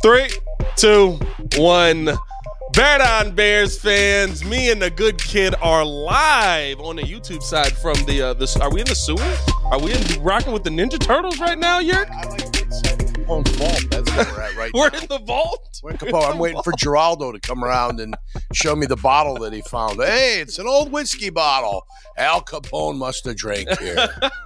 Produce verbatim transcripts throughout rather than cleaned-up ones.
Three, two, one. Bear Down Bears fans, me and the good kid are live on the YouTube side from the, uh, the are we in the sewer? Are we in rocking with the Ninja Turtles right now, Yerk? I like inside Capone's vault. That's where we're at right We're now. in the vault? We're in Capone. I'm waiting for Geraldo to come around and show me the bottle that he found. Hey, it's an old whiskey bottle. Al Capone must have drank here.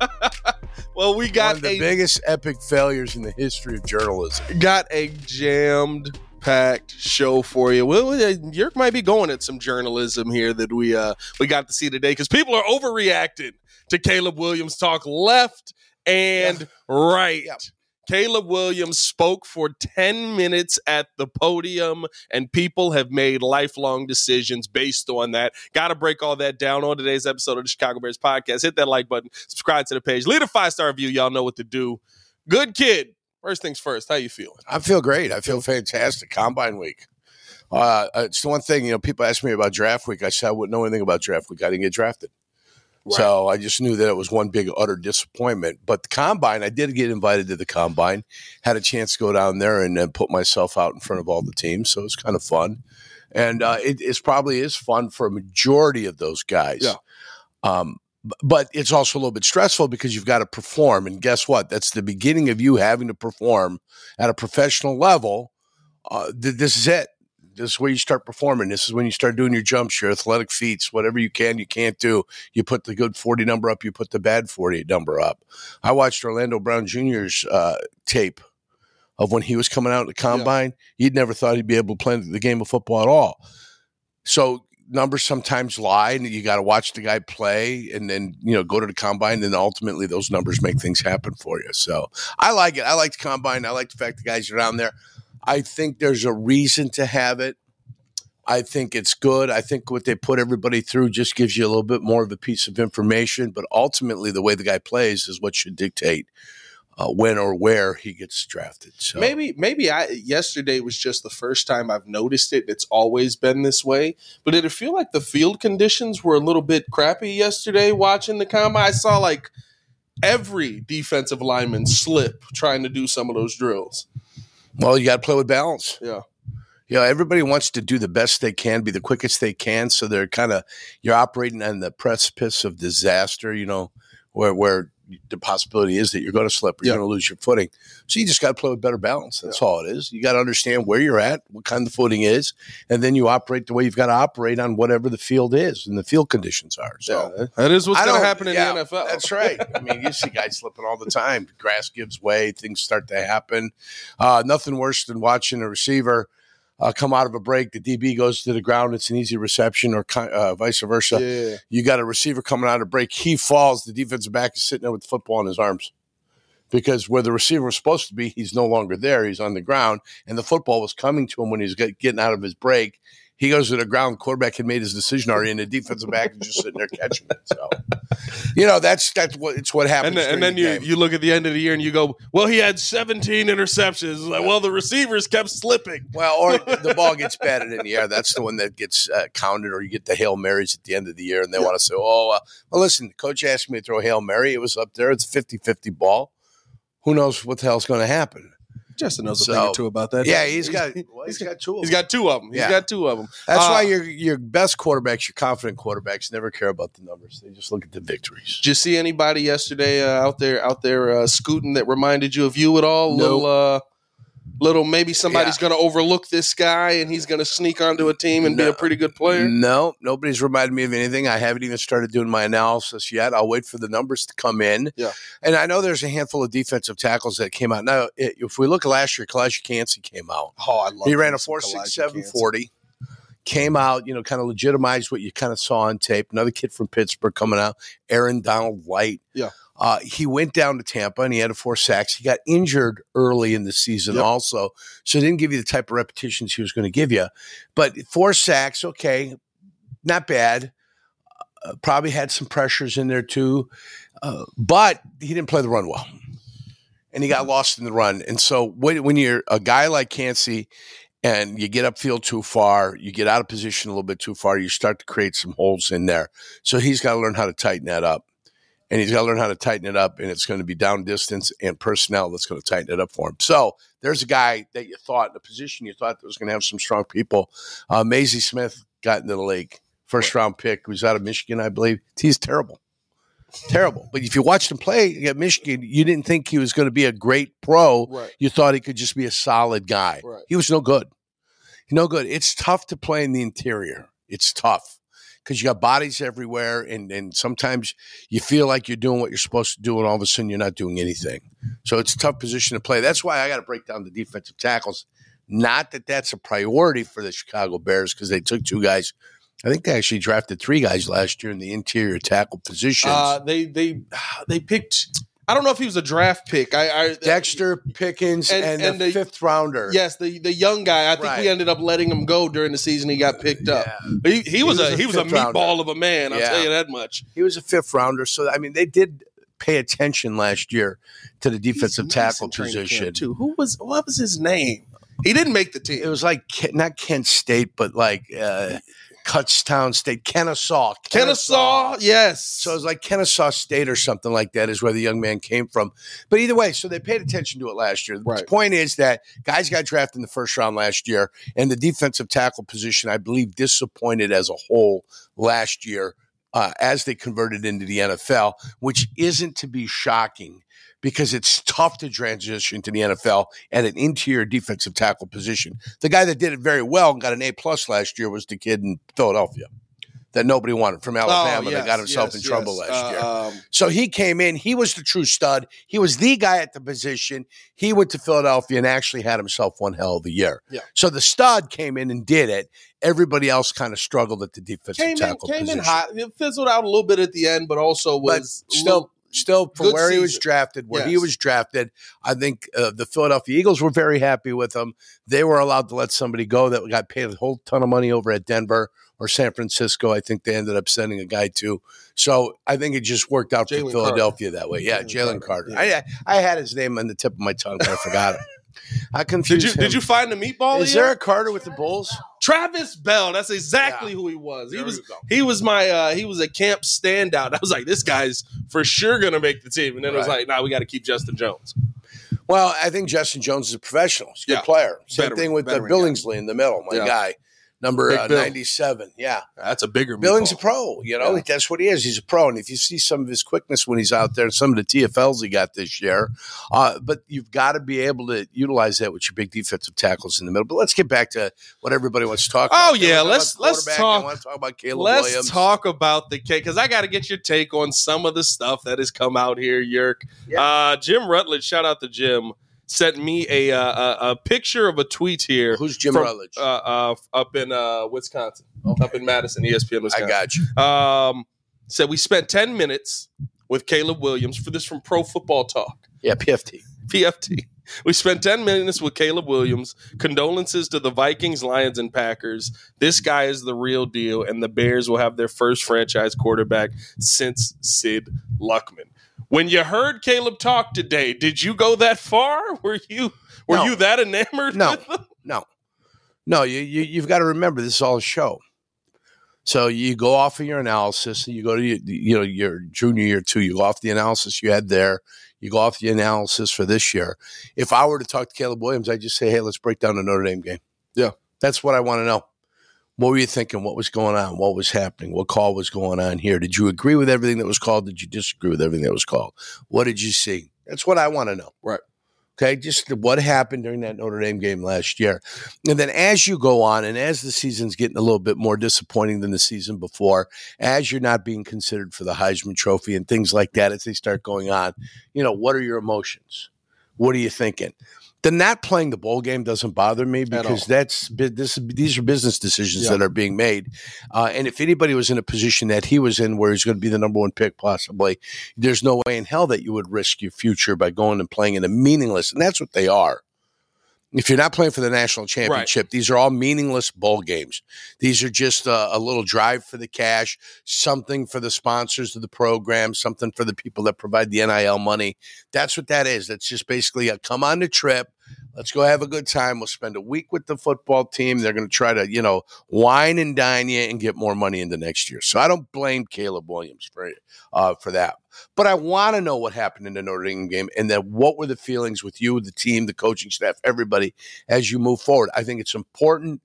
Well, we got One of the a, biggest epic failures in the history of journalism. got a jammed packed show for you. Well, Yerk might be going at some journalism here that we uh we got to see today because people are overreacting to Caleb Williams talk left and yeah. right. Yeah. Caleb Williams spoke for ten minutes at the podium, and people have made lifelong decisions based on that. Got to break all that down on today's episode of the Chicago Bears podcast. Hit that like button, subscribe to the page, leave a five-star review. Y'all know what to do. Good kid. First things first, how you feeling? I feel great. I feel fantastic. Combine week. Uh, it's the one thing, you know, people ask me about draft week. I said I wouldn't know anything about draft week. I didn't get drafted. Right. So I just knew that it was one big utter disappointment. But the combine, I did get invited to the combine, had a chance to go down there and, and put myself out in front of all the teams. So it was kind of fun. And uh, it it's probably is fun for a majority of those guys. Yeah. Um, But it's also a little bit stressful because you've got to perform. And guess what? That's the beginning of you having to perform at a professional level. Uh, th- this is it. This is where you start performing. This is when you start doing your jumps, your athletic feats, whatever you can, you can't do. You put the good forty number up, you put the bad forty number up. I watched Orlando Brown Junior's uh, tape of when he was coming out at the combine. Yeah. He'd never thought he'd be able to play the game of football at all. So numbers sometimes lie, and you got to watch the guy play and then, you know, go to the combine, and ultimately those numbers make things happen for you. So I like it. I like the combine. I like the fact the guys are down there. I think there's a reason to have it. I think it's good. I think what they put everybody through just gives you a little bit more of a piece of information, but ultimately the way the guy plays is what should dictate Uh, when or where he gets drafted. So maybe, maybe I yesterday was just the first time I've noticed it. It's always been this way, but did it feel like the field conditions were a little bit crappy yesterday? Watching the combine, I saw like every defensive lineman slip trying to do some of those drills. Well, you got to play with balance. Yeah. You know, everybody wants to do the best they can, be the quickest they can. So they're kind of, you're operating on the precipice of disaster, you know, where, where, the possibility is that you're going to slip or you're yeah. going to lose your footing. So you just got to play with better balance. That's yeah. all it is. You got to understand where you're at, what kind of footing is, and then you operate the way you've got to operate on whatever the field is and the field conditions are. So yeah, that is what's going to happen in yeah, the N F L. That's right. I mean, you see guys slipping all the time. Grass gives way. Things start to happen. Uh, nothing worse than watching a receiver Uh, come out of a break, the D B goes to the ground, it's an easy reception, or uh, vice versa. Yeah. You got a receiver coming out of a break, he falls, the defensive back is sitting there with the football in his arms. Because where the receiver was supposed to be, he's no longer there, he's on the ground, and the football was coming to him when he was getting out of his break. He goes to the ground, the quarterback had made his decision already, and the defensive back is just sitting there catching it. So, you know, that's that's what it's what happens. And then, and then the you, game. you look at the end of the year and you go, well, he had seventeen interceptions. Like, well, the receivers kept slipping. Well, or the ball gets batted in the air. That's the one that gets uh, counted, or you get the Hail Marys at the end of the year, and they yeah. want to say, oh, uh, well, listen, the coach asked me to throw a Hail Mary. It was up there. It's a fifty-fifty ball. Who knows what the hell's going to happen? Justin knows so, a thing or two about that. Yeah, he's got well, he's got two of them. He's got two of them. He's yeah. got two of them. That's uh, why your your best quarterbacks, your confident quarterbacks, never care about the numbers. They just look at the victories. Did you see anybody yesterday uh, out there out there uh, scooting that reminded you of you at all? Nope. Little, uh, little maybe somebody's yeah. going to overlook this guy and he's going to sneak onto a team and no. be a pretty good player? No, nobody's reminded me of anything. I haven't even started doing my analysis yet. I'll wait for the numbers to come in. Yeah. And I know there's a handful of defensive tackles that came out. Now, if we look at last year, Kalijah Kancey came out. Oh, I love He ran a four six seven forty. Came out, you know, kind of legitimized what you kind of saw on tape. Another kid from Pittsburgh coming out, Aaron Donald Light. Yeah. Uh, he went down to Tampa and he had a four sacks. He got injured early in the season yep. also, so he didn't give you the type of repetitions he was going to give you. But four sacks, okay, not bad. Uh, probably had some pressures in there too, uh, but he didn't play the run well. And he got lost in the run. And so when, when you're a guy like Kancey and you get upfield too far, you get out of position a little bit too far, you start to create some holes in there. So he's got to learn how to tighten that up. And he's got to learn how to tighten it up, and it's going to be down distance and personnel that's going to tighten it up for him. So there's a guy that you thought, in a position you thought that was going to have some strong people. Uh, Maisie Smith got into the league. First round pick, who's out of Michigan, I believe. He's terrible. Terrible. But if you watched him play at Michigan, you didn't think he was going to be a great pro. Right. You thought he could just be a solid guy. Right. He was no good. No good. It's tough to play in the interior. It's tough because you got bodies everywhere, and, and sometimes you feel like you're doing what you're supposed to do, and all of a sudden you're not doing anything. So it's a tough position to play. That's why I got to break down the defensive tackles. Not that that's a priority for the Chicago Bears because they took two guys. I think they actually drafted three guys last year in the interior tackle positions. Uh, they they they picked. I don't know if he was a draft pick. I, I Dexter Pickens and, and, and the, the fifth rounder. Yes, the, the young guy. I think right. we ended up letting him go during the season. He got picked up. Yeah. He, he, he was, was a, a he was a meatball rounder. of a man. I'll yeah. tell you that much. He was a fifth rounder. So I mean, they did pay attention last year to the defensive tackle position too. Who was what was his name? He didn't make the team. It was like not Kent State, but like. Uh, Kutztown State, Kennesaw. Kennesaw, Kennesaw, yes. So it was like Kennesaw State or something like that is where the young man came from. But either way, so they paid attention to it last year. Right. The point is that guys got drafted in the first round last year, and the defensive tackle position, I believe, disappointed as a whole last year uh, as they converted into the N F L, which isn't to be shocking. Because it's tough to transition to the N F L at an interior defensive tackle position. The guy that did it very well and got an A plus last year was the kid in Philadelphia that nobody wanted from Alabama oh, yes, that got himself yes, in trouble yes. last uh, year. Um, so he came in. He was the true stud. He was the guy at the position. He went to Philadelphia and actually had himself one hell of a year. Yeah. So the stud came in and did it. Everybody else kind of struggled at the defensive came tackle in, came position. in hot. It fizzled out a little bit at the end, but also was but still. Little, Still, from Good where season. he was drafted, where yes. he was drafted, I think uh, the Philadelphia Eagles were very happy with him. They were allowed to let somebody go that got paid a whole ton of money over at Denver or San Francisco. I think they ended up sending a guy to. So I think it just worked out Jalen for Philadelphia Carter. that way. Yeah, Jalen Carter. Carter. Yeah. I I had his name on the tip of my tongue, but I forgot it. I confused Did you him. did you find the meatball? Is here? there a Carter with the Bulls? Travis Bell. That's exactly yeah. who he was. He there was he was my uh, he was a camp standout. I was like, this guy's for sure gonna make the team. And then right. it was like, nah, we got to keep Justin Jones. Well, I think Justin Jones is a professional. He's a yeah. good player. Same veteran, thing with uh, Billingsley guy. in the middle, my yeah. guy. Number uh, Bill. ninety-seven, yeah. That's a bigger Billings meatball. a pro, you know. Yeah. That's what he is. He's a pro. And if you see some of his quickness when he's out there, some of the T F Ls he got this year, uh, but you've got to be able to utilize that with your big defensive tackles in the middle. But let's get back to what everybody wants to talk oh, about. Oh, yeah. Let's let's talk. I want to talk about Caleb let's Williams. talk about the cake, because I got to get your take on some of the stuff that has come out here, Yerk. Yeah. Uh, Jim Rutledge, shout out to Jim, sent me a uh, a, a picture of a tweet here. Who's Jim from, Rutledge? Uh, uh, up in uh, Wisconsin, okay. up in Madison, E S P N, Wisconsin. I got you. Um, said we spent ten minutes with Caleb Williams for this from Pro Football Talk. Yeah, P F T. P F T. We spent ten minutes with Caleb Williams. Condolences to the Vikings, Lions, and Packers. This guy is the real deal, and the Bears will have their first franchise quarterback since Sid Luckman. When you heard Caleb talk today, did you go that far? Were you were no. you that enamored no. with him? No. No, you, you, you've got to remember this is all a show. So you go off of your analysis, and you go to your, you know your junior year too. You go off the analysis you had there. You go off the analysis for this year. If I were to talk to Caleb Williams, I'd just say, hey, let's break down the Notre Dame game. Yeah. That's what I want to know. What were you thinking? What was going on? What was happening? What call was going on here? Did you agree with everything that was called? Did you disagree with everything that was called? What did you see? That's what I want to know. Right. Okay, just what happened during that Notre Dame game last year. And then as you go on and as the season's getting a little bit more disappointing than the season before, as you're not being considered for the Heisman Trophy and things like that, as they start going on, you know, what are your emotions? What are you thinking? The not playing the bowl game doesn't bother me because that's this. These are business decisions yeah. that are being made. Uh, and if anybody was in a position that he was in where he's going to be the number one pick possibly, there's no way in hell that you would risk your future by going and playing in a meaningless, and that's what they are. If you're not playing for the national championship, right. these are all meaningless bowl games. These are just a, a little drive for the cash, something for the sponsors of the program, something for the people that provide the N I L money. That's what that is. That's just basically a come on the trip, Let's go have a good time. We'll spend a week with the football team. They're going to try to, you know, wine and dine you and get more money into next year. So I don't blame Caleb Williams for uh, for that. But I want to know what happened in the Notre Dame game, and then what were the feelings with you, the team, the coaching staff, everybody as you move forward. I think it's important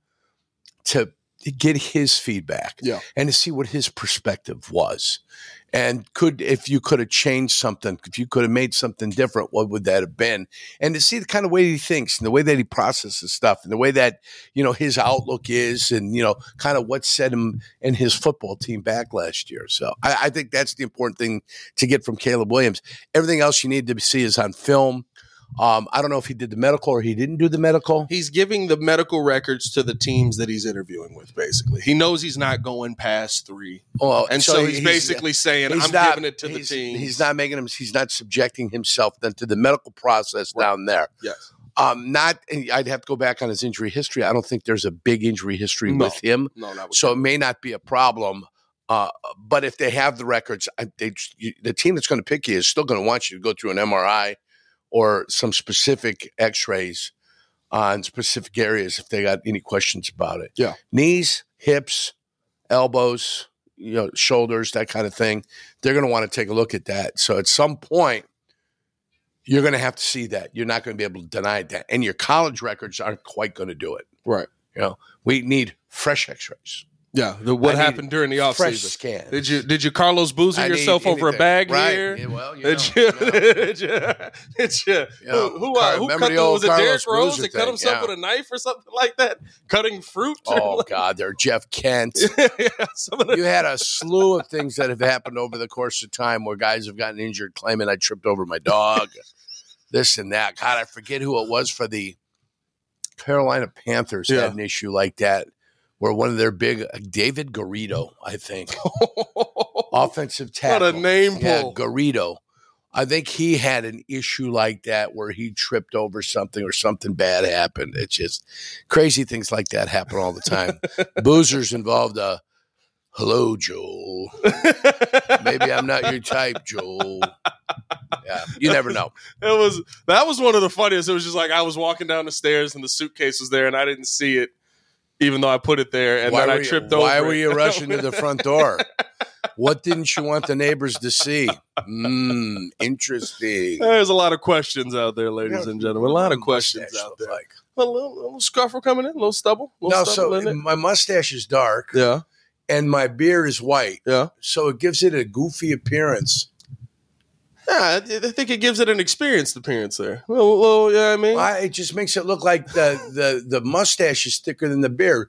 to get his feedback yeah. and to see what his perspective was. And could, if you could have changed something, if you could have made something different, what would that have been? And to see the kind of way he thinks and the way that he processes stuff and the way that, you know, his outlook is and, you know, kind of what set him and his football team back last year. So I, I think that's the important thing to get from Caleb Williams. Everything else you need to see is on film. Um, I don't know if he did the medical or he didn't do the medical. He's giving the medical records to the teams that he's interviewing with, basically. He knows he's not going past three. Well, and so, so he's, he's basically saying, he's I'm not, giving it to the team. He's not making him, he's not subjecting himself then to the medical process right. down there. Yes. Um, not, I'd have to go back on his injury history. I don't think there's a big injury history no. with him. No, not with so him. It may not be a problem. Uh, but if they have the records, they, you, the team that's going to pick you is still going to want you to go through an M R I or some specific x-rays on specific areas if they got any questions about it. Yeah. Knees, hips, elbows, you know, shoulders, that kind of thing. They're going to want to take a look at that. So at some point, you're going to have to see that. You're not going to be able to deny that. And your college records aren't quite going to do it. Right. You know, we need fresh x-rays. Yeah, the, what I happened during the offseason? Fresh scan. Did you did you Carlos Boozer yourself over a bag right. here? Yeah, well, you did, know, you, you know. did you? Did you? You know, who who, Car- uh, who remember cut the the, old was it Carlos Derrick Rose Boozer that cut thing, himself yeah. with a knife or something like that? Cutting fruit? Oh, God, they're Jeff Kent. yeah, some of the- You had a slew of things that have happened over the course of time where guys have gotten injured claiming I tripped over my dog, this and that. God, I forget who it was for the Carolina Panthers Yeah. had an issue like that where one of their big – David Garrido, I think, offensive tackle. What a name Yeah, pull. Garrido. I think he had an issue like that where he tripped over something or something bad happened. It's just crazy things like that happen all the time. Boozer's involved. Uh, Hello, Joel. Maybe I'm not your type, Joel. Yeah, you never know. It was that was one of the funniest. It was just like I was walking down the stairs and the suitcase was there and I didn't see it, even though I put it there, and why then I you, tripped over. Why it. were you rushing to the front door? What didn't you want the neighbors to see? Hmm, interesting. There's a lot of questions out there, ladies Yeah, and gentlemen. A lot of mustache questions look out there. Like. A little, little scuffle coming in, a little stubble, a little No, stubble so in it. my mustache is dark, Yeah, and my beard is white, yeah. so it gives it a goofy appearance. Yeah, I, I think it gives it an experienced appearance there. Well, well yeah, I mean, Why? It just makes it look like the, the, the mustache is thicker than the beard.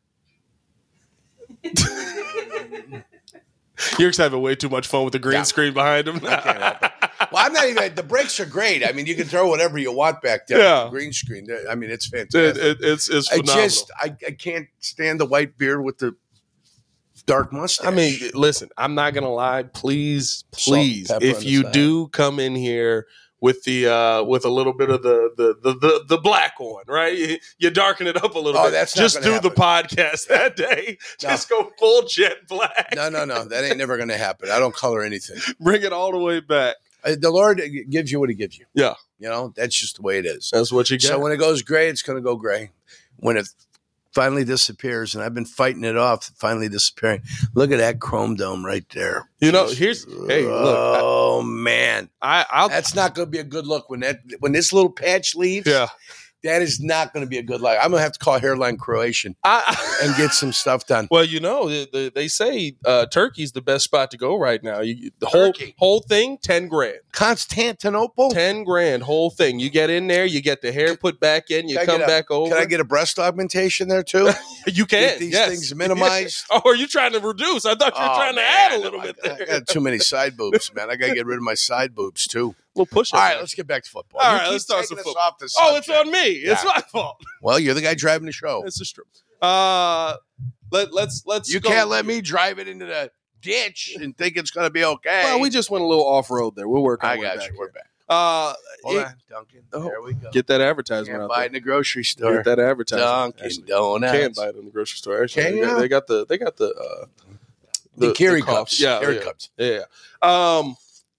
Yerk's having way too much fun with the green Yeah. screen behind him. I can't help it. Well, I'm not even. The brakes are great. I mean, you can throw whatever you want back there. Yeah. The green screen. I mean, it's It, fantastic. it, it's it's I phenomenal. just, I, I can't stand the white beard with the dark mustache. I mean, listen, I'm not gonna lie. Please, Salt, please, pepper if on the you side. do come in here with the uh, with a little bit of the the the the, the black on, right? You, you darken it up a little Oh, bit. that's not just gonna do the podcast that day. No. Just go full jet black. no, no, no. That ain't never going to happen. I don't color anything. Bring it all the way back. Uh, The Lord gives you what He gives you. Yeah, You know, that's just the way it is. that's what you get. So when it goes gray, it's going to go gray. When it finally disappears, and I've been fighting it off, finally disappearing. Look at that chrome dome right there. you know, Just- here's hey, look, Oh man, I, I'll that's not going to be a good look when that when this little patch leaves. yeah. That is not going to be a good look. I'm going to have to call Hairline Croatian I, and get some stuff done. Well, you know, the, the, they say uh, Turkey's the best spot to go right now. You, the whole Turkey. whole thing, ten grand, Constantinople. ten grand, whole thing. You get in there, you get the hair put back in, you Can I come get a- back over. Can I get a breast augmentation there too? You can Get these yes. things minimized? Oh, are you trying to reduce? I thought you were Oh, trying to man, add a little I, bit I there. got too many side boobs, man. I got to get rid of my side boobs too. We'll push it. All right, back. let's get back to football. All You right, keep let's start taking some us football. off the Oh, it's subject. on me. It's Yeah. my fault. Well, you're the guy driving the show. This is true. Uh, let let's let's. You go. can't let me drive it into the ditch and think it's going to be okay. Well, we just went a little off road there. We'll work. Our I way got back you. We're here. back. Uh, Hold it- on, Duncan. Oh, there we go. get that advertisement Can't out buy there. it in the grocery store. Get that advertisement. Dunkin' Actually, Donuts. you can buy it in the grocery store. Actually, Can they, got, you? they got the they got the uh, The, Keurig coffee. cups. Yeah, Keurig yeah. cups. Yeah. Um,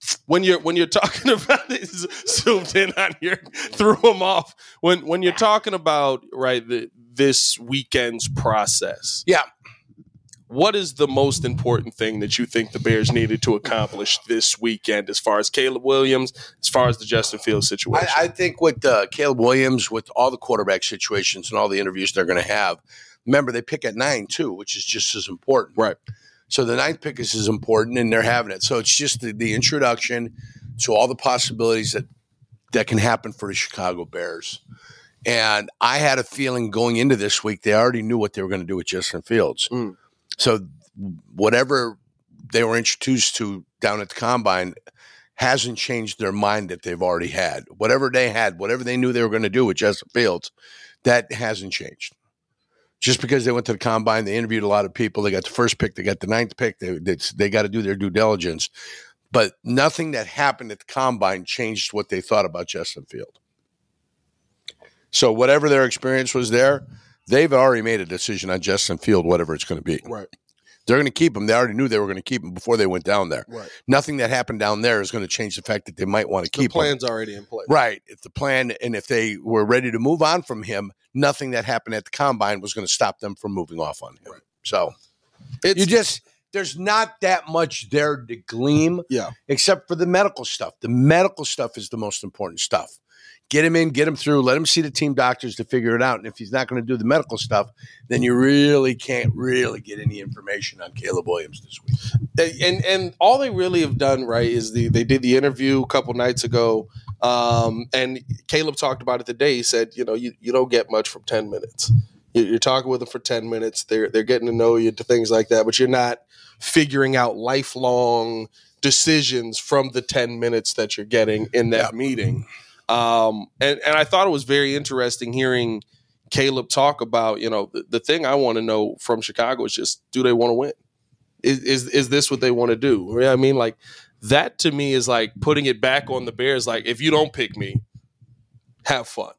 when you're when you're talking about it, zoomed in on your threw him off. When when you're talking about right the, this weekend's process, yeah. What is the most important thing that you think the Bears needed to accomplish this weekend, as far as Caleb Williams, as far as the Justin Fields situation? I, I think with uh, Caleb Williams, with all the quarterback situations and all the interviews they're going to have, remember they pick at nine too, which is just as important. Right. So the ninth pick is as important, and they're having it. So it's just the, the introduction to all the possibilities that that can happen for the Chicago Bears. And I had a feeling going into this week, they already knew what they were going to do with Justin Fields. Mm. So whatever they were introduced to down at the Combine hasn't changed their mind that they've already had. Whatever they had, whatever they knew they were going to do with Justin Fields, that hasn't changed. Just because they went to the Combine, they interviewed a lot of people. They got the first pick, they got the ninth pick. They they, they got to do their due diligence. But nothing that happened at the Combine changed what they thought about Justin Fields. So whatever their experience was there, they've already made a decision on Justin Field, whatever it's going to be. Right. They're going to keep him. They already knew they were going to keep him before they went down there. Right. Nothing that happened down there is going to change the fact that they might want to keep him. The plan's already in place. Right. If the plan, and if they were ready to move on from him, nothing that happened at the Combine was going to stop them from moving off on him. Right. So it's, you just, there's not that much there to glean, yeah, except for the medical stuff. The medical stuff is the most important stuff. Get him in, get him through, let him see the team doctors to figure it out. And if he's not going to do the medical stuff, then you really can't really get any information on Caleb Williams this week. And and all they really have done, right, is the they did the interview a couple nights ago, um, and Caleb talked about it today. He said, you know, you, you don't get much from ten minutes. You're talking with them for ten minutes. They're they're getting to know you, to things like that, but you're not figuring out lifelong decisions from the ten minutes that you're getting in that yeah. meeting. Um, and, and I thought it was very interesting hearing Caleb talk about, you know, the, the thing I want to know from Chicago is just, do they want to win? Is, is, is this what they want to do? You know what I mean? Like, that to me is like putting it back on the Bears. Like, if you don't pick me, have fun.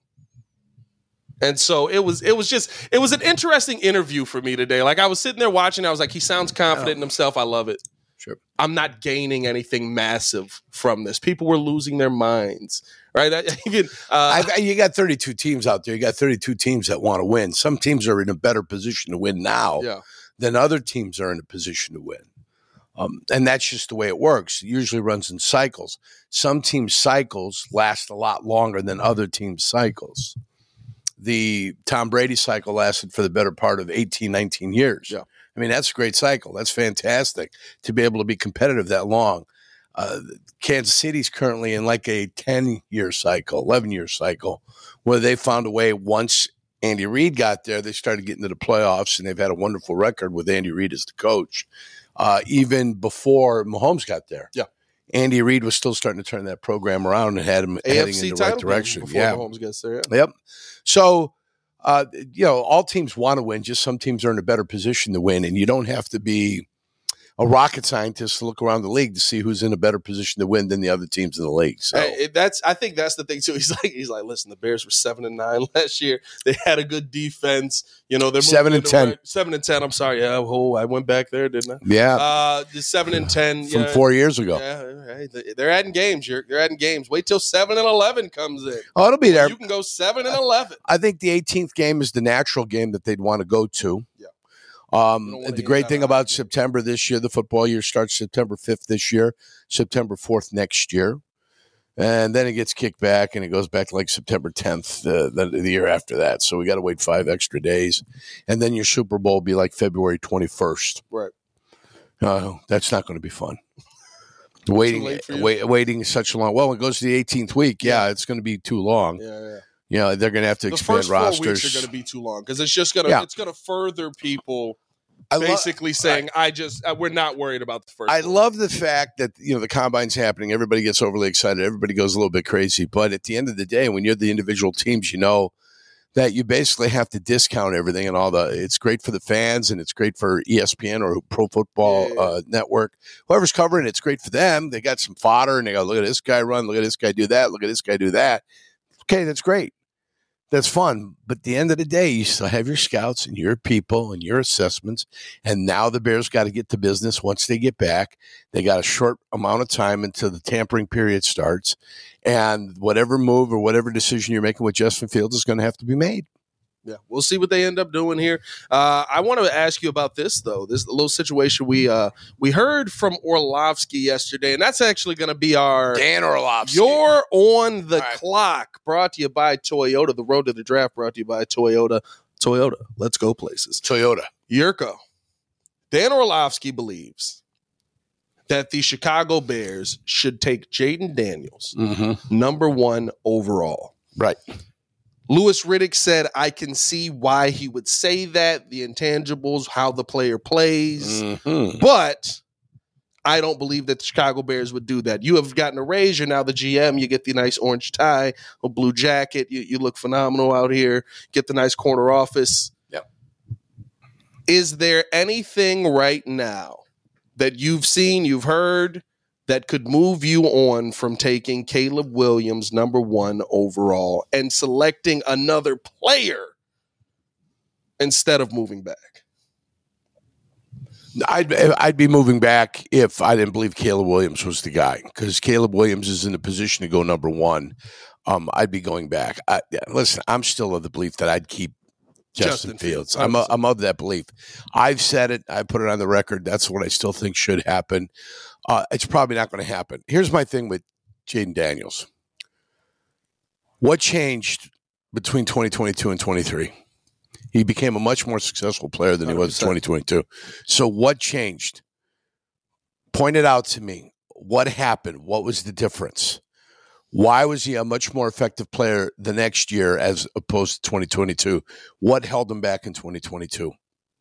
And so it was, it was just, it was an interesting interview for me today. Like, I was sitting there watching, I was like, he sounds confident oh. in himself. I love it. Sure. I'm not gaining anything massive from this. People were losing their minds, right? I, even, uh, I, you got thirty-two teams out there. You got thirty-two teams that want to win. Some teams are in a better position to win now yeah. than other teams are in a position to win. Um, and that's just the way it works. It usually runs in cycles. Some teams' cycles last a lot longer than other teams' cycles. The Tom Brady cycle lasted for the better part of eighteen, nineteen years. Yeah. I mean, that's a great cycle. That's fantastic to be able to be competitive that long. Uh, Kansas City's currently in like a ten-year cycle, eleven-year cycle, where they found a way once Andy Reid got there, they started getting to the playoffs, and they've had a wonderful record with Andy Reid as the coach. Uh, even before Mahomes got there. Yeah. Andy Reid was still starting to turn that program around and had him A F C heading in the right direction. Before yeah. Mahomes gets there. Yeah. Yep. So, uh, you know, all teams want to win. Just some teams are in a better position to win, and you don't have to be a rocket scientist to look around the league to see who's in a better position to win than the other teams in the league. So hey, that's I think that's the thing too. He's like he's like, listen, the Bears were seven and nine last year. They had a good defense. You know, they're seven and ten. Right, seven and ten. I'm sorry. Yeah, oh, I went back there, didn't I? Yeah. Uh, the seven and ten from yeah, four years ago. Yeah, right. They're adding games. You're, they're adding games. Wait till seven and eleven comes in. Oh, it'll be there. You can go seven and eleven. I think the eighteenth game is the natural game that they'd want to go to. Yeah. Um, the great thing about September this year, the football year starts September fifth this year, September fourth next year. And then it gets kicked back and it goes back to like September tenth uh, the, the year after that. So we got to wait five extra days. And then your Super Bowl will be like February twenty-first. Right. Uh, that's not going to be fun. Waiting, wait, waiting such a long. Well, it goes to the eighteenth week. Yeah, it's going to be too long. Yeah, yeah. You know, they're going to have to the expand first rosters. Four weeks are going to be too long because it's just going to yeah. it's going to further people I basically lo- saying, "I just uh, we're not worried about the first." I four love weeks. the fact that you know the combine's happening. Everybody gets overly excited. Everybody goes a little bit crazy. But at the end of the day, when you're the individual teams, you know that you basically have to discount everything and all the. It's great for the fans and it's great for E S P N or Pro Football yeah, yeah. Uh, Network. Whoever's covering it, it's great for them. They got some fodder and they go, look at this guy run, look at this guy do that, look at this guy do that. Okay, that's great. That's fun. But at the end of the day, you still have your scouts and your people and your assessments. And now the Bears got to get to business once they get back. They got a short amount of time until the tampering period starts. And whatever move or whatever decision you're making with Justin Fields is going to have to be made. Yeah, we'll see what they end up doing here. Uh, I want to ask you about this, though. This little situation we uh, we heard from Orlovsky yesterday, and that's actually going to be our Dan Orlovsky. You're on the right. clock. Brought to you by Toyota. The road to the draft. Brought to you by Toyota. Toyota. Let's go places. Toyota. Yurko. Dan Orlovsky believes that the Chicago Bears should take Jaden Daniels, mm-hmm. number one overall. Right. Louis Riddick said, I can see why he would say that, the intangibles, how the player plays, mm-hmm. but I don't believe that the Chicago Bears would do that. You have gotten a raise. You're now the G M. You get the nice orange tie, a blue jacket. You, you look phenomenal out here. Get the nice corner office. Yep. Is there anything right now that you've seen, you've heard, that could move you on from taking Caleb Williams number one overall and selecting another player instead of moving back? I'd I'd be moving back if I didn't believe Caleb Williams was the guy, because Caleb Williams is in a position to go number one. Um, I'd be going back. I, listen, I'm still of the belief that I'd keep Justin, Justin Fields. Fields. I'm a, I'm of that belief. I've said it. I put it on the record. That's what I still think should happen. Uh, it's probably not going to happen. Here's my thing with Jaden Daniels. What changed between twenty twenty-two and twenty-three? He became a much more successful player than he was in twenty twenty-two. So what changed? Point it out to me. What happened? What was the difference? Why was he a much more effective player the next year as opposed to twenty twenty-two? What held him back in twenty twenty-two?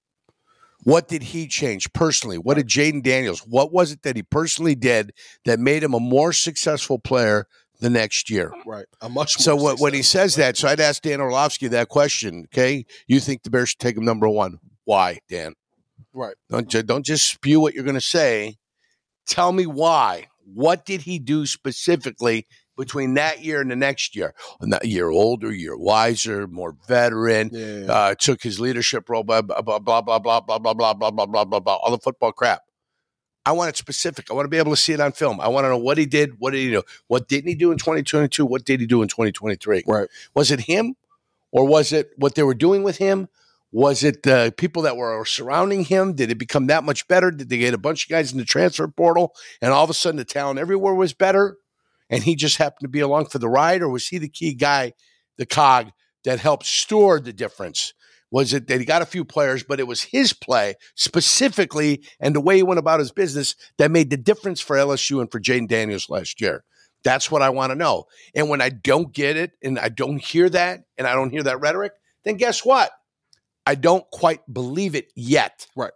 What did he change personally? What did Jaden Daniels, what was it that he personally did that made him a more successful player the next year? Right. A much more so what, when he says that, so I'd ask Dan Orlovsky that question, okay? You think the Bears should take him number one. Why, Dan? Right. Don't, don't just spew what you're going to say. Tell me why. What did he do specifically between that year and the next year? And that year older, year wiser, more veteran, yeah, yeah. Uh, took his leadership role, blah, blah, blah, blah, blah, blah, blah, blah, blah, blah, blah, blah, blah, blah, all the football crap. I want it specific. I want to be able to see it on film. I want to know what he did, what did he do, what didn't he do in twenty twenty-two, what did he do in twenty twenty-three? Right. Was it him, or was it what they were doing with him? Was it the people that were surrounding him? Did it become that much better? Did they get a bunch of guys in the transfer portal and all of a sudden the talent everywhere was better and he just happened to be along for the ride? Or was he the key guy, the cog that helped store the difference? Was it that he got a few players, but it was his play specifically and the way he went about his business that made the difference for L S U and for Jaden Daniels last year? That's what I want to know. And when I don't get it and I don't hear that and I don't hear that rhetoric, then guess what? I don't quite believe it yet. Right.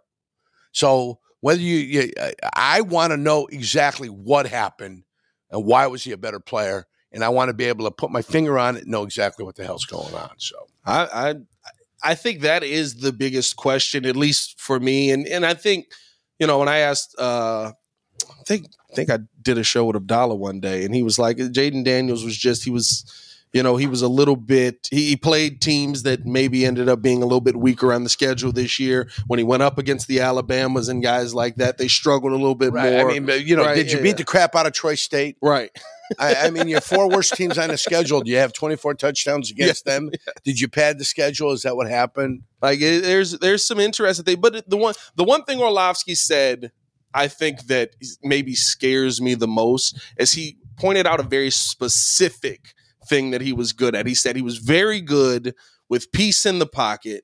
So whether you, you I want to know exactly what happened and why was he a better player, and I want to be able to put my finger on it and know exactly what the hell's going on. So I I, I think that is the biggest question, at least for me, and and I think, you know, when I asked, uh, I think I think I did a show with Abdallah one day, and he was like, Jaden Daniels was just he was. You know, he was a little bit – he played teams that maybe ended up being a little bit weaker on the schedule this year. When he went up against the Alabamas and guys like that, they struggled a little bit right. more. I mean, you know, right. did you yeah, beat yeah. the crap out of Troy State? Right. I, I mean, your four worst teams on the schedule, do you have twenty-four touchdowns against yeah. them? Did you pad the schedule? Is that what happened? Like, it, there's there's some interesting things. But the one, the one thing Orlovsky said, I think that maybe scares me the most, is he pointed out a very specific – thing that he was good at. He said he was very good with peace in the pocket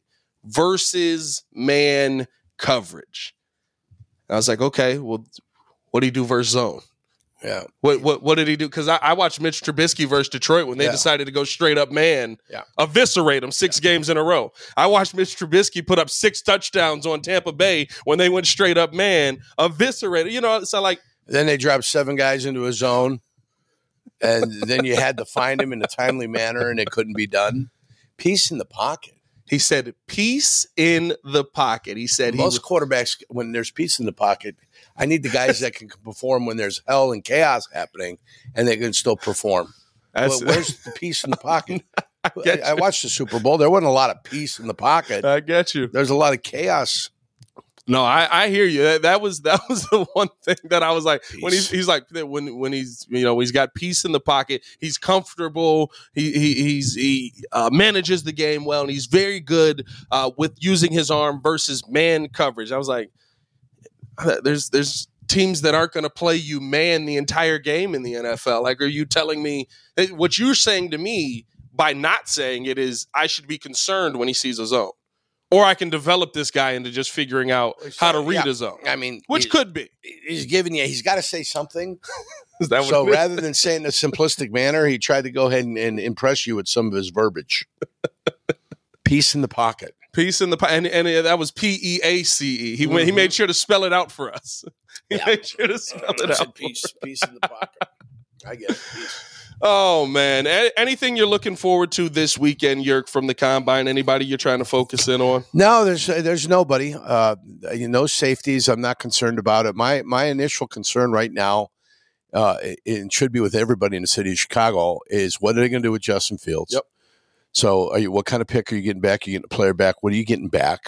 versus man coverage. I was like, okay, well, what do you do versus zone? Yeah. What what what did he do? Because I, I watched Mitch Trubisky versus Detroit when they yeah. decided to go straight up man, yeah. eviscerate them six yeah. games in a row. I watched Mitch Trubisky put up six touchdowns on Tampa Bay when they went straight up man, eviscerated. You know, so like then they dropped seven guys into a zone. And then you had to find him in a timely manner, and it couldn't be done. Peace in the pocket. He said, peace in the pocket. He said most he was- quarterbacks, when there's peace in the pocket, I need the guys that can perform when there's hell and chaos happening, and they can still perform. Well, where's the peace in the pocket? I, I, get I you. watched the Super Bowl. There wasn't a lot of peace in the pocket. I get you. There's a lot of chaos. No, I, I hear you. That, that was that was the one thing that I was like Peace. when he's he's like when when he's you know he's got peace in the pocket. He's comfortable. He he he's he uh, manages the game well, and he's very good uh, with using his arm versus man coverage. I was like, there's there's teams that aren't going to play you man the entire game in the N F L. Like, are you telling me what you're saying to me by not saying it is I should be concerned when he sees a zone? Or I can develop this guy into just figuring out how to read yeah. a zone. I mean, which could be. He's giving you, he's got to say something. Is that what so it is? rather than saying in a simplistic manner, he tried to go ahead and, and impress you with some of his verbiage. Peace in the pocket. Peace in the po- and and that was P E A C E. He mm-hmm. went, he made sure to spell it out for us. He yeah. made sure to spell it out. Peace, peace in the pocket. I get it. Peace. Oh man! A- anything you're looking forward to this weekend, Yerk, from the combine? Anybody you're trying to focus in on? No, there's there's nobody. Uh, you know, safeties. I'm not concerned about it. My my initial concern right now, uh, it, it should be with everybody in the city of Chicago, is what are they going to do with Justin Fields? Yep. So, are you, what kind of pick are you getting back? Are you getting a player back? What are you getting back?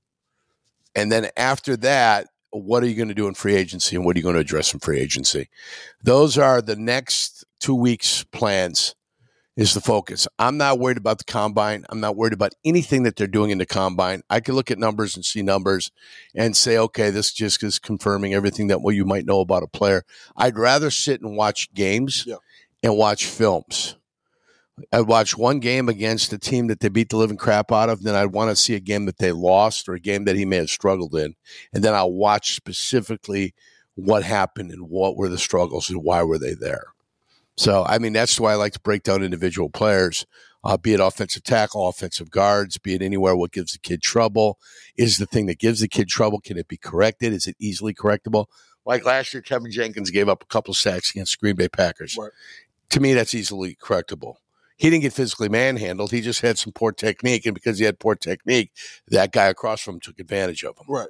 And then after that, what are you going to do in free agency, and what are you going to address in free agency? Those are the next two weeks' plans. Is the focus. I'm not worried about the combine. I'm not worried about anything that they're doing in the combine. I can look at numbers and see numbers and say, okay, this just is confirming everything that well, you might know about a player. I'd rather sit and watch games yeah. and watch films. I'd watch one game against a team that they beat the living crap out of, then I'd want to see a game that they lost or a game that he may have struggled in. And then I'll watch specifically what happened and what were the struggles and why were they there. So, I mean, that's why I like to break down individual players, uh, be it offensive tackle, offensive guards, be it anywhere what gives the kid trouble. Is the thing that gives the kid trouble, can it be corrected? Is it easily correctable? Like last year, Kevin Jenkins gave up a couple sacks against Green Bay Packers. Right. To me, that's easily correctable. He didn't get physically manhandled. He just had some poor technique, and because he had poor technique, that guy across from him took advantage of him. Right.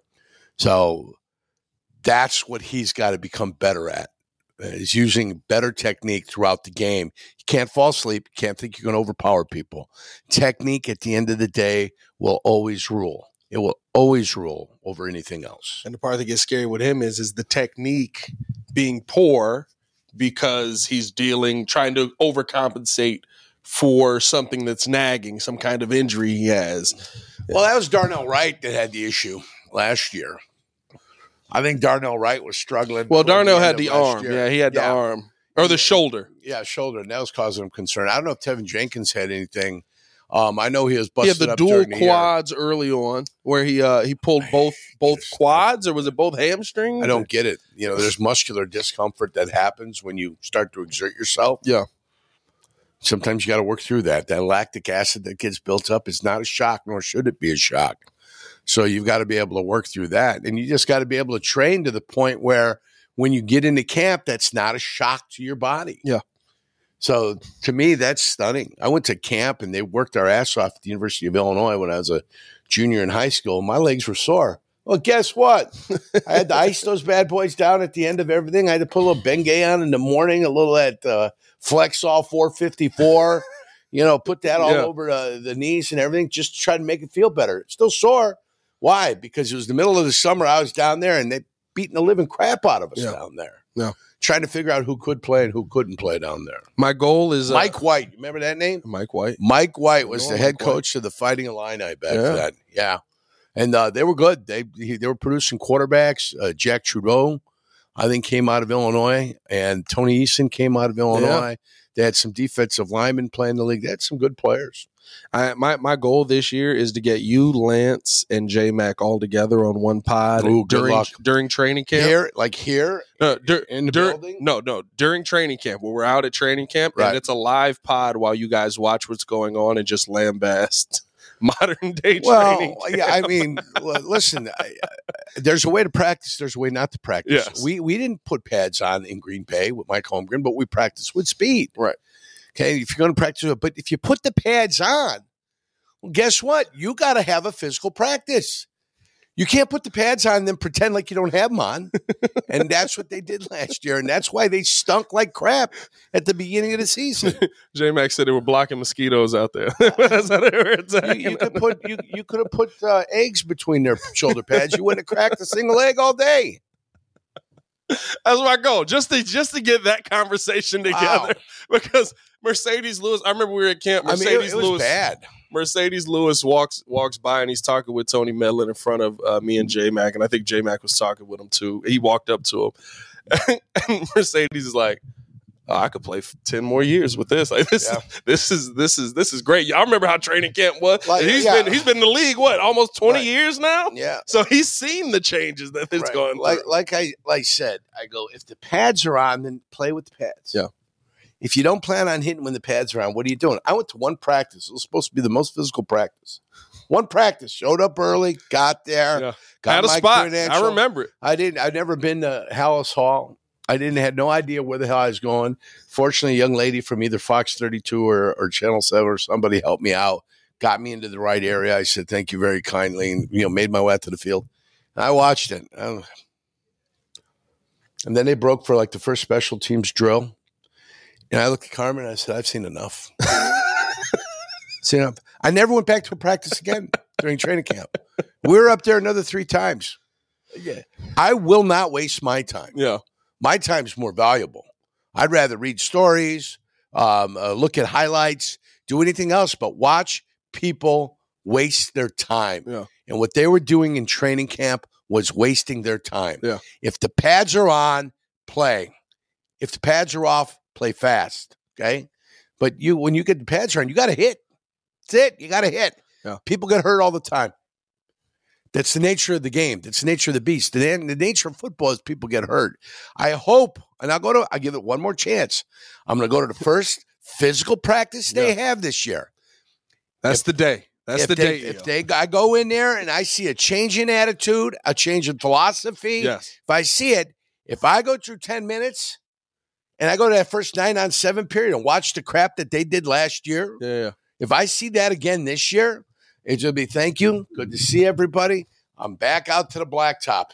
So that's what he's got to become better at. Is using better technique throughout the game. You can't fall asleep. You can't think you're going to overpower people. Technique at the end of the day will always rule. It will always rule over anything else. And the part that gets scary with him is is the technique being poor because he's dealing, trying to overcompensate for something that's nagging, some kind of injury he has. Well, that was Darnell Wright that had the issue last year. I think Darnell Wright was struggling. Well, Darnell the had the arm. Year. Yeah, he had yeah. the arm. Or the shoulder. Yeah, shoulder. And that was causing him concern. I don't know if Tevin Jenkins had anything. Um, I know he was busted He had the up dual the quads year. early on where he uh, he pulled both both quads, or was it both hamstrings? I don't get it. You know, there's muscular discomfort that happens when you start to exert yourself. Yeah. Sometimes you got to work through that. That lactic acid that gets built up is not a shock, nor should it be a shock. So you've got to be able to work through that. And you just got to be able to train to the point where when you get into camp, that's not a shock to your body. Yeah. So to me, that's stunning. I went to camp and they worked our ass off at the University of Illinois when I was a junior in high school. My legs were sore. Well, guess what? I had to ice those bad boys down at the end of everything. I had to put a little Bengay on in the morning, a little at uh, Flexall four fifty-four, you know, put that all yeah. over uh, the knees and everything just to try to make it feel better. It's still sore. Why? Because it was the middle of the summer. I was down there and they beating the living crap out of us yeah. down there. Yeah. Trying to figure out who could play and who couldn't play down there. My goal is uh, Mike White. Remember that name? Mike White. Mike White was the head Mike coach White. of the Fighting Illini back yeah. then. Yeah. And uh, they were good. They he, they were producing quarterbacks. Uh, Jack Trudeau, I think, came out of Illinois, and Tony Eason came out of Illinois. Yeah. They had some defensive linemen playing the league. They had some good players. I, my my goal this year is to get you, Lance, and J Mac all together on one pod Ooh, during during training camp. Here, like here, no, dur- in the dur- building. No, no, during training camp. Where we're out at training camp, right. and it's a live pod while you guys watch what's going on and just lambast modern day well, training camp. Yeah, I mean, listen, I, I, there's a way to practice. There's a way not to practice. Yes. We we didn't put pads on in Green Bay with Mike Holmgren, but we practiced with speed. Right. Okay, if you're going to practice it, but if you put the pads on, well, guess what? You got to have a physical practice. You can't put the pads on and then pretend like you don't have them on. And that's what they did last year. And that's why they stunk like crap at the beginning of the season. J-Mac said they were blocking mosquitoes out there. That's how they were attacking. You, you could put you, you could have put uh, eggs between their shoulder pads. You wouldn't have cracked a single egg all day. That's my goal. Just to just to get that conversation together. Wow. Because Mercedes Lewis, I remember we were at camp. Mercedes I mean, it, it was Lewis, bad. Mercedes Lewis walks walks by and he's talking with Tony Medlin in front of uh, me and J-Mac, and I think J-Mac was talking with him too. He walked up to him, and Mercedes is like, oh, "I could play f- ten more years with this. Like this, Yeah. this is this is this is great." I remember how training camp was. Like, And he's yeah. been he's been in the league what almost twenty Right. years now. Yeah. So he's seen the changes that it's Right. going like through. like I like I said, I go, if the pads are on, then play with the pads. Yeah. If you don't plan on hitting when the pads are on, what are you doing? I went to one practice. It was supposed to be the most physical practice. One practice. Showed up early, got there, Yeah. got Had a my spot. credential. I remember it. I didn't. I'd never been to Hallis Hall. I didn't had no idea where the hell I was going. Fortunately, a young lady from either Fox thirty-two or, or Channel seven or somebody helped me out, got me into the right area. I said, thank you very kindly, and you know, made my way out to the field. And I watched it. I, and then they broke for like the first special teams drill. And I looked at Carmen and I said, I've seen enough. seen enough. I never went back to a practice again during training camp. We were up there another three times. Yeah. I will not waste my time. Yeah. My time's more valuable. I'd rather read stories, um, uh, look at highlights, do anything else but watch people waste their time. Yeah. And what they were doing in training camp was wasting their time. Yeah. If the pads are on, play. If the pads are off, play fast. Okay. But you, when you get the pads on, you got to hit. That's it. You got to hit. Yeah. People get hurt all the time. That's the nature of the game. That's the nature of the beast. The, the nature of football is people get hurt. I hope, and I'll go to, I'll give it one more chance. I'm going to go to the first physical practice they Yeah. have this year. That's If- the day. That's if the they, day. If they, I go in there and I see a change in attitude, a change in philosophy. Yes. If I see it, if I go through ten minutes and I go to that first nine on seven period and watch the crap that they did last year, Yeah. yeah. if I see that again this year, it's going to be thank you. Good to see everybody. I'm back out to the blacktop.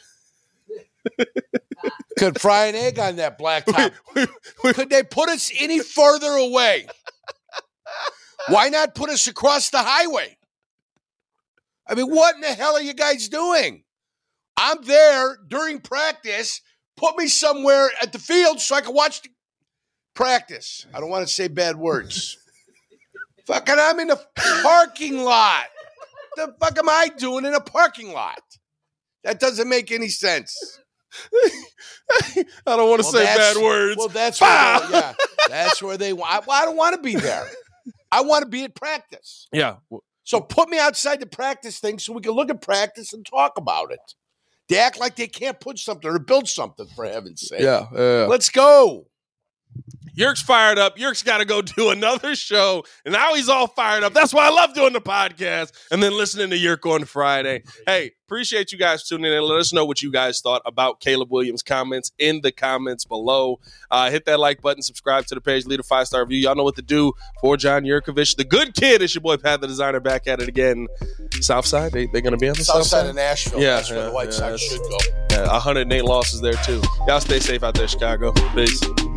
Could fry an egg on that blacktop. Could they put us any further away? Why not put us across the highway? I mean, what in the hell are you guys doing? I'm there during practice. Put me somewhere at the field so I can watch the practice. I don't want to say bad words. Fucking, I'm in the parking lot. The fuck am I doing in a parking lot? That doesn't make any sense. I don't want to Well, say that's- bad words. Well, that's where they, yeah, that's where they want. Well, I don't want to be there. I want to be at practice. yeah. So put me outside the practice thing so we can look at practice and talk about it. They act like they can't put something or build something, for heaven's sake. Yeah. yeah. Let's go. Yerk's fired up. Yerk's got to go do another show, and now he's all fired up. That's why I love doing the podcast and then listening to Yerk on Friday. Hey, appreciate you guys tuning in. Let us know what you guys thought about Caleb Williams' comments in the comments below. Uh, hit that like button, subscribe to the page, leave a five-star review. Y'all know what to do for John Yurkovich. The good kid is your boy Pat the Designer back at it again. Southside, they, they're going to be on the South South side side? of Nashville. Yeah, That's where yeah, the White yeah, Sox that's- should go. Yeah, one hundred eight losses there, too. Y'all stay safe out there, Chicago. Peace.